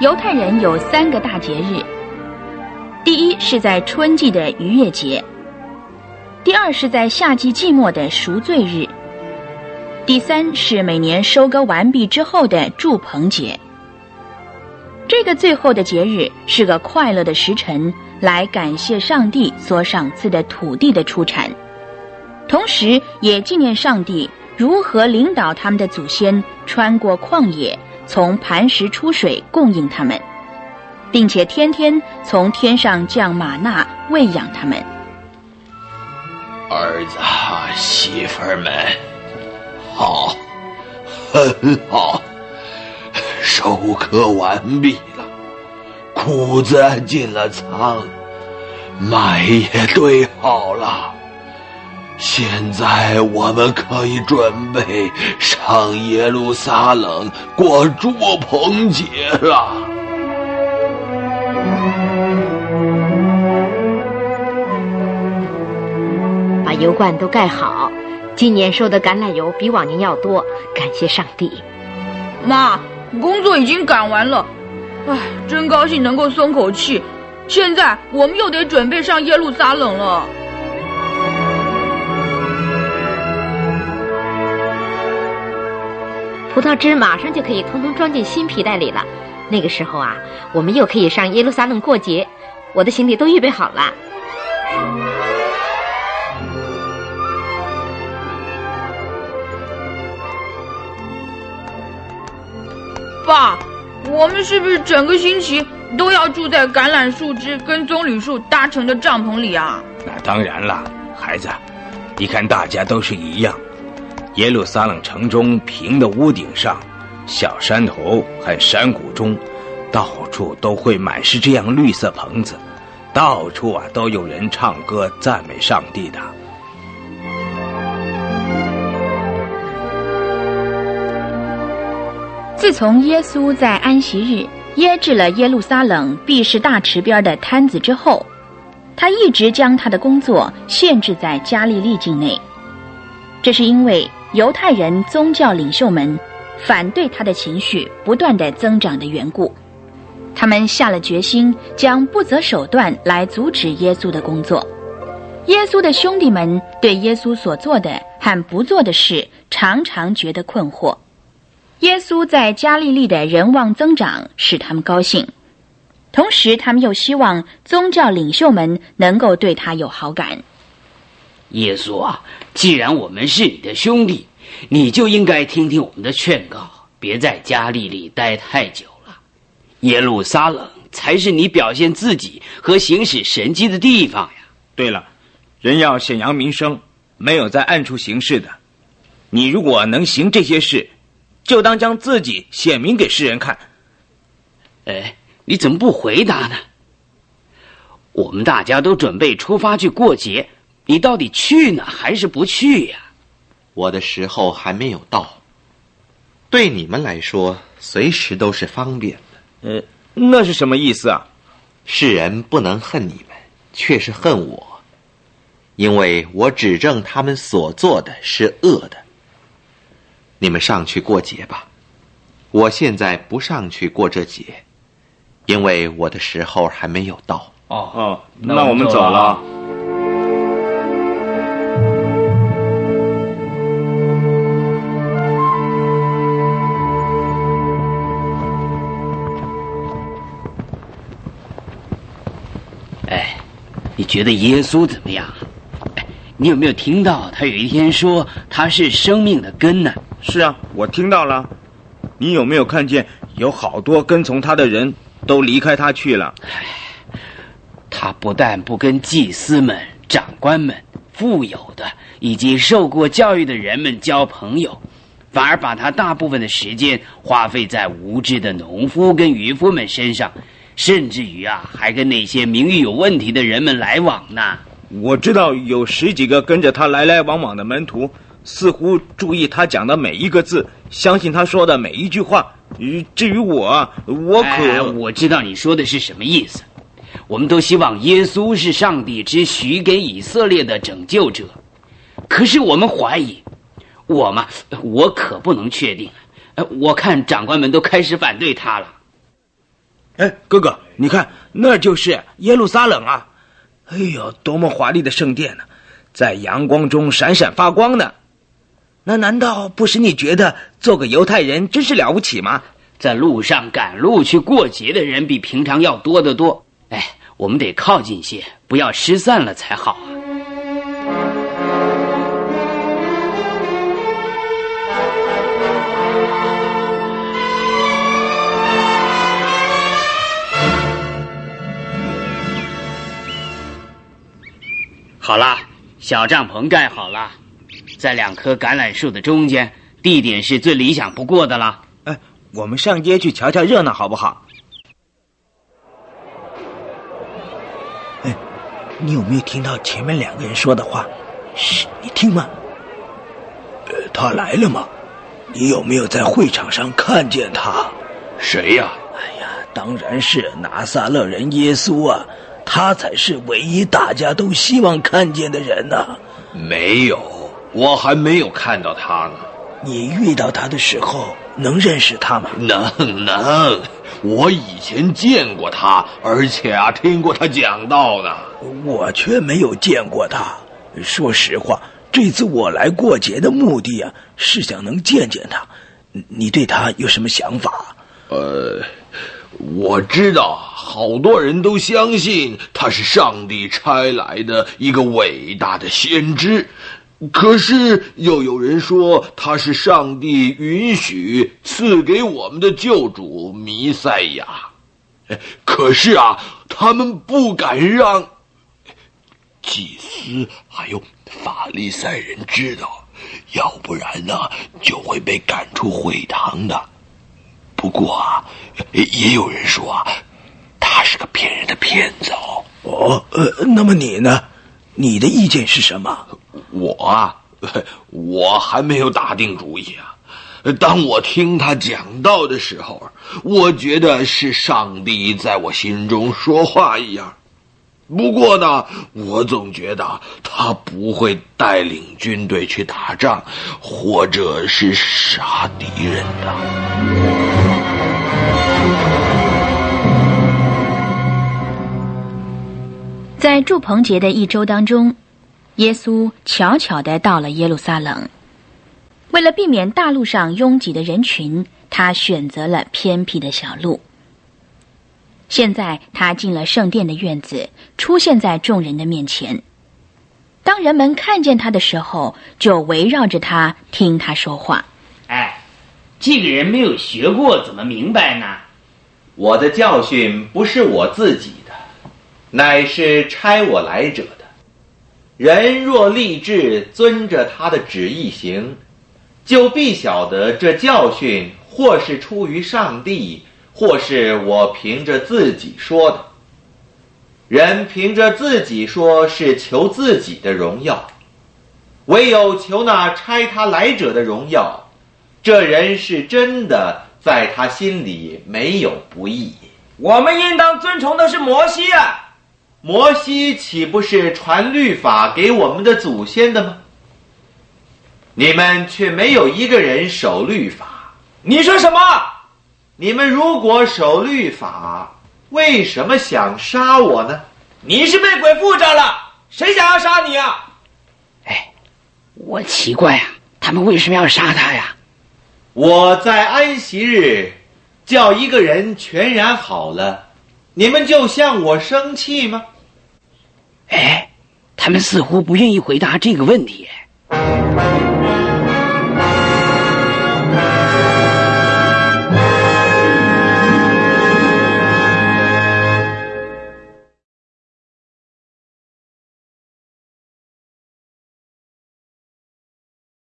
犹太人有3个大节日，第一是在春季的逾越节，第二是在夏季季末的赎罪日，第三是每年收割完毕之后的住棚节。这个最后的节日是个快乐的时辰，来感谢上帝所赏赐的土地的出产，同时也纪念上帝如何领导他们的祖先穿过旷野，从磐石出水供应他们，并且天天从天上降玛纳喂养他们。 儿子媳妇儿们，好，很好，收割完毕了，谷子进了仓，麦也堆好了，现在我们可以准备上耶路撒冷过住棚节了。 把油罐都盖好，今年收的橄榄油比往年要多，感谢上帝。 妈，工作已经赶完了，真高兴能够松口气。现在我们又得准备上耶路撒冷了。 葡萄汁马上就可以通通装进新皮袋里了，那个时候啊，我们又可以上耶路撒冷过节。我的行李都预备好了。 爸，我们是不是整个星期都要住在橄榄树枝跟棕榈树搭成的帐篷里啊？ 那当然了，孩子，你看大家都是一样。耶路撒冷城中平的屋顶上，小山头和山谷中，到处都会满是这样绿色棚子，到处都有人唱歌赞美上帝的。 自从耶稣在安息日耶制了耶路撒冷毕士大池边的摊子之后，他一直将他的工作限制在加利利境内。这是因为犹太人宗教领袖们反对他的情绪不断地增长的缘故，他们下了决心，将不择手段来阻止耶稣的工作。耶稣的兄弟们对耶稣所做的和不做的事常常觉得困惑。耶稣在加利利的人望增长使他们高兴，同时他们又希望宗教领袖们能够对他有好感。 耶稣啊，既然我们是你的兄弟，你就应该听听我们的劝告，别在加利利待太久了。耶路撒冷才是你表现自己和行使神迹的地方呀。 对了，人要显扬名声，没有在暗处行事的。你如果能行这些事，就当将自己显明给世人看。 你怎么不回答呢？我们大家都准备出发去过节，你到底去呢还是不去呀？ 我的时候还没有到，对你们来说随时都是方便的。 那是什么意思啊？ 世人不能恨你们，却是恨我，因为我指证他们所做的是恶的。你们上去过节吧，我现在不上去过这节，因为我的时候还没有到。 那我们走了。 你觉得耶稣怎么样？你有没有听到他有一天说他是生命的根呢？ 是啊，我听到了。你有没有看见有好多跟从他的人都离开他去了？ 他不但不跟祭司们、长官们、富有的以及受过教育的人们交朋友，反而把他大部分的时间花费在无知的农夫跟渔夫们身上，甚至于还跟那些名誉有问题的人们来往呢。 我知道有10几个跟着他来来往往的门徒，似乎注意他讲的每一个字，相信他说的每一句话。至于我我知道你说的是什么意思。我们都希望耶稣是上帝之许给以色列的拯救者，可是我们怀疑，我可不能确定。我看长官们都开始反对他了。 哎，哥哥，你看，那就是耶路撒冷啊！哎呦，多么华丽的圣殿呢，在阳光中闪闪发光呢。那难道不使你觉得做个犹太人真是了不起吗？ 在路上赶路去过节的人比平常要多得多。哎，我们得靠近些，不要失散了才好啊。好了，小帐篷盖好了，在2棵橄榄树的中间，地点是最理想不过的了。 哎，我们上街去瞧瞧热闹好不好？哎，你有没有听到前面2个人说的话？嘘，你听吗？他来了吗？你有没有在会场上看见他？ 谁呀？ 哎呀，当然是拿撒勒人耶稣啊！他才是唯一大家都希望看见的人啊。 没有，我还没有看到他呢。 你遇到他的时候能认识他吗？ 能，我以前见过他，而且听过他讲道呢。 我却没有见过他。说实话，这次我来过节的目的是想能见见他。你对他有什么想法？ 我知道好多人都相信他是上帝差来的一个伟大的先知，可是又有人说他是上帝允许赐给我们的救主弥赛亚。可是他们不敢让祭司还有法利赛人知道，要不然就会被赶出会堂的。不过也有人说他是个骗人的骗子那么你呢？你的意见是什么？ 我还没有打定主意当我听他讲道的时候，我觉得是上帝在我心中说话一样。不过呢，我总觉得他不会带领军队去打仗，或者是杀敌人的。 在住棚节的1周当中，耶稣悄悄地到了耶路撒冷。为了避免大路上拥挤的人群，他选择了偏僻的小路。现在他进了圣殿的院子，出现在众人的面前。当人们看见他的时候，就围绕着他听他说话。 哎，这个人没有学过，怎么明白呢？ 我的教训不是我自己的，乃是差我来者的。人若立志遵着他的旨意行，就必晓得这教训或是出于上帝，或是我凭着自己说的。人凭着自己说是求自己的荣耀，唯有求那差他来者的荣耀，这人是真的，在他心里没有不义。 我们应当遵从的是摩西啊！ 摩西岂不是传律法给我们的祖先的吗？你们却没有一个人守律法。 你说什么？ 你们如果守律法，为什么想杀我呢？ 你是被鬼附着了，谁想要杀你啊？ 哎，我奇怪他们为什么要杀他呀？ 我在安息日叫一个人全然好了，你们就向我生气吗？ 哎，他们似乎不愿意回答这个问题。